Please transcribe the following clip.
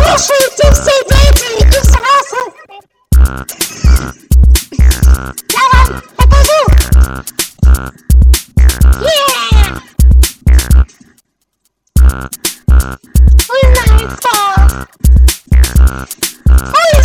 Proszę, ty chcę więcej, ty samochód! Dawaj, pokażu! Yeah! We like fall!